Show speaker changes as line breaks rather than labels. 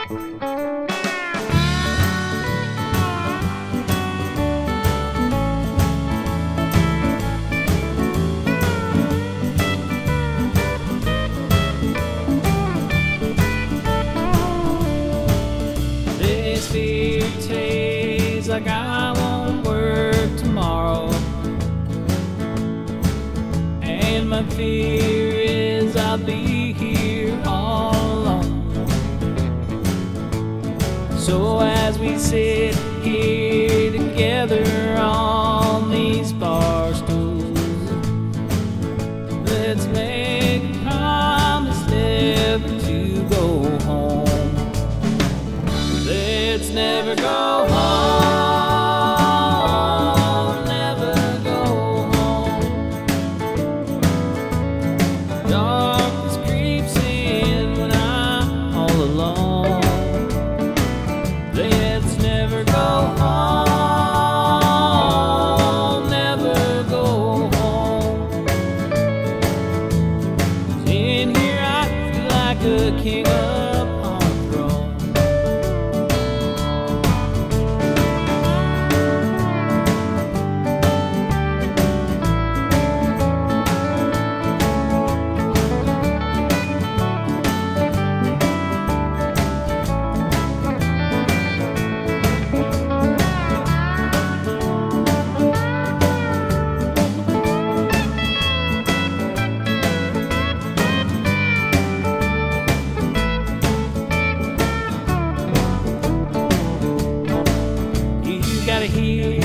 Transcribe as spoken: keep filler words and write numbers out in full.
This fear tastes like I won't work tomorrow, and my fear is I'll be here all alone. So as we sit here together on these bar stools, let's make a promise never to go home. Let's never go home, never go home. Darkness creeps in when I'm all alone. Let's never go home, never go home. 'Cause in here I feel like a king upon a throne. You gotta hear